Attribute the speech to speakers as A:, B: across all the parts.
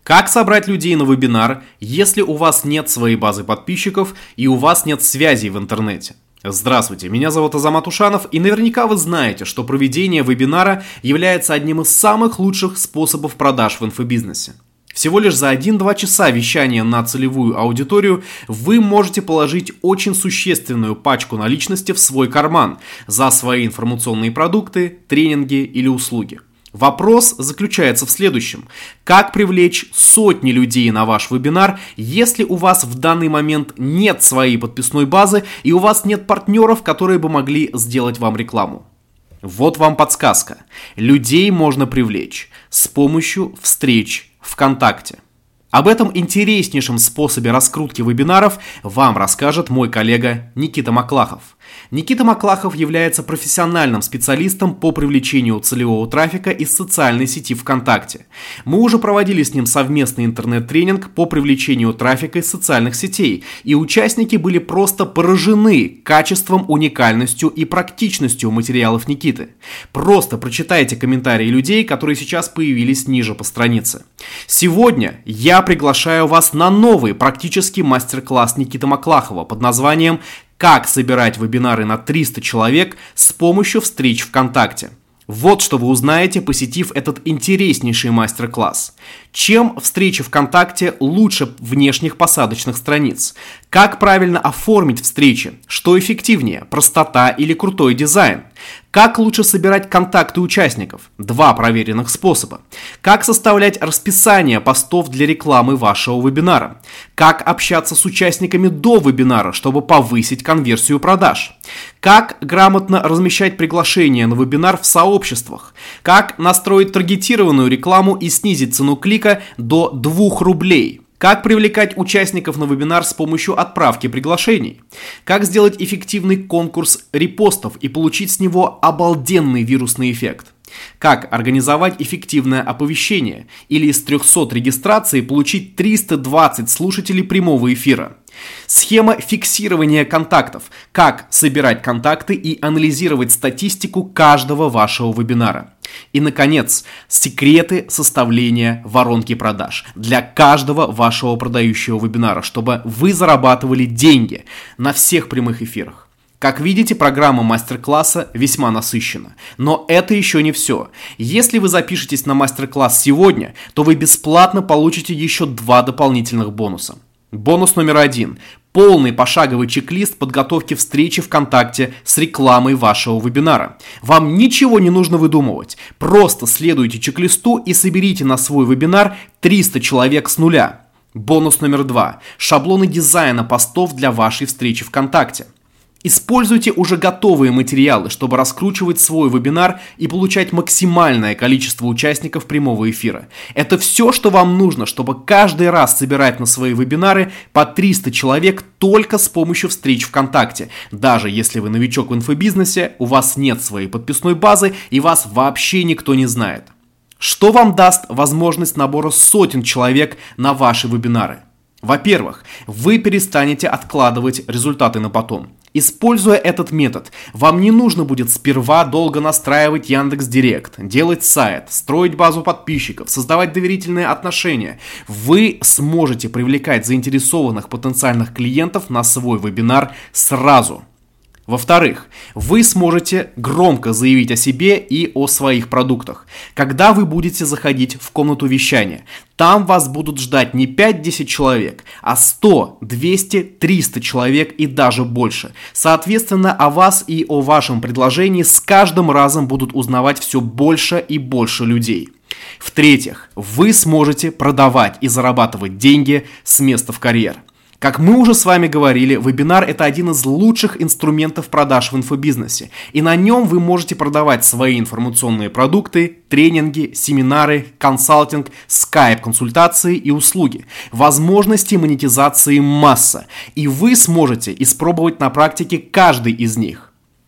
A: Как собрать людей на вебинар, если у вас нет своей базы подписчиков и у вас нет связей в интернете? Здравствуйте, меня зовут Азамат Ушанов, и наверняка вы знаете, что проведение вебинара является одним из самых лучших способов продаж в инфобизнесе. Всего лишь за 1-2 часа вещания на целевую аудиторию вы можете положить очень существенную пачку наличности в свой карман за свои информационные продукты, тренинги или услуги. Вопрос заключается в следующем. Как привлечь сотни людей на ваш вебинар, если у вас в данный момент нет своей подписной базы и у вас нет партнеров, которые бы могли сделать вам рекламу? Вот вам подсказка. Людей можно привлечь с помощью встреч ВКонтакте. Об этом интереснейшем способе раскрутки вебинаров вам расскажет мой коллега Никита Маклахов. Никита Маклахов является профессиональным специалистом по привлечению целевого трафика из социальной сети ВКонтакте. Мы уже проводили с ним совместный интернет-тренинг по привлечению трафика из социальных сетей, и участники были просто поражены качеством, уникальностью и практичностью материалов Никиты. Просто прочитайте комментарии людей, которые сейчас появились ниже по странице. Сегодня я приглашаю вас на новый практический мастер-класс Никиты Маклахова под названием «Как собирать вебинары на 300 человек с помощью встреч ВКонтакте». Вот что вы узнаете, посетив этот интереснейший мастер-класс. Чем встречи ВКонтакте лучше внешних посадочных страниц? Как правильно оформить встречи? Что эффективнее, простота или крутой дизайн? Как лучше собирать контакты участников? 2 проверенных способа. Как составлять расписание постов для рекламы вашего вебинара? Как общаться с участниками до вебинара, чтобы повысить конверсию продаж? Как грамотно размещать приглашения на вебинар в сообществах? Как настроить таргетированную рекламу и снизить цену клика до 2 рублей? Как привлекать участников на вебинар с помощью отправки приглашений? Как сделать эффективный конкурс репостов и получить с него обалденный вирусный эффект? Как организовать эффективное оповещение или из 300 регистраций получить 320 слушателей прямого эфира? Схема фиксирования контактов. Как собирать контакты и анализировать статистику каждого вашего вебинара. И, наконец, секреты составления воронки продаж для каждого вашего продающего вебинара, чтобы вы зарабатывали деньги на всех прямых эфирах. Как видите, программа мастер-класса весьма насыщена. Но это еще не все. Если вы запишетесь на мастер-класс сегодня, то вы бесплатно получите еще 2 дополнительных бонуса. Бонус номер 1. Полный пошаговый чек-лист подготовки встречи ВКонтакте с рекламой вашего вебинара. Вам ничего не нужно выдумывать. Просто следуйте чек-листу и соберите на свой вебинар 300 человек с нуля. Бонус номер 2. Шаблоны дизайна постов для вашей встречи ВКонтакте. Используйте уже готовые материалы, чтобы раскручивать свой вебинар и получать максимальное количество участников прямого эфира. Это все, что вам нужно, чтобы каждый раз собирать на свои вебинары по 300 человек только с помощью встреч ВКонтакте. Даже если вы новичок в инфобизнесе, у вас нет своей подписной базы и вас вообще никто не знает. Что вам даст возможность набора сотен человек на ваши вебинары? Во-первых, вы перестанете откладывать результаты на потом. Используя этот метод, вам не нужно будет сперва долго настраивать Яндекс.Директ, делать сайт, строить базу подписчиков, создавать доверительные отношения. Вы сможете привлекать заинтересованных потенциальных клиентов на свой вебинар сразу. Во-вторых, вы сможете громко заявить о себе и о своих продуктах, когда вы будете заходить в комнату вещания. Там вас будут ждать не 5-10 человек, а 100, 200, 300 человек и даже больше. Соответственно, о вас и о вашем предложении с каждым разом будут узнавать все больше и больше людей. В-третьих, вы сможете продавать и зарабатывать деньги с места в карьер. Как мы уже с вами говорили, вебинар – это один из лучших инструментов продаж в инфобизнесе, и на нем вы можете продавать свои информационные продукты, тренинги, семинары, консалтинг, скайп-консультации и услуги. Возможностей монетизации масса, и вы сможете испробовать на практике каждый из них.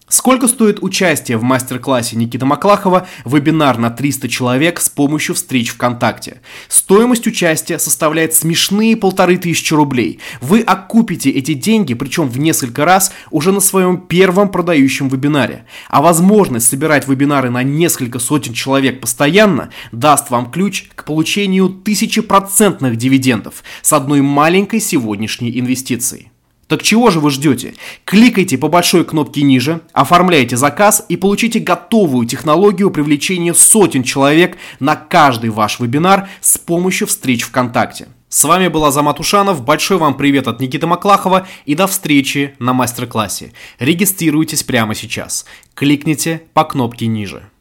A: Сколько стоит участие в мастер-классе Никиты Маклахова «Вебинар на 300 человек с помощью встреч ВКонтакте»? Стоимость участия составляет смешные 1500 рублей. Вы окупите эти деньги, причем в несколько раз, уже на своем первом продающем вебинаре. А возможность собирать вебинары на несколько сотен человек постоянно даст вам ключ к получению 1000% дивидендов с одной маленькой сегодняшней инвестицией. Так чего же вы ждете? Кликайте по большой кнопке ниже, оформляйте заказ и получите готовую технологию привлечения сотен человек на каждый ваш вебинар с помощью встреч ВКонтакте. С вами был Азамат Ушанов, большой вам привет от Никиты Маклахова и до встречи на мастер-классе. Регистрируйтесь прямо сейчас. Кликните по кнопке ниже.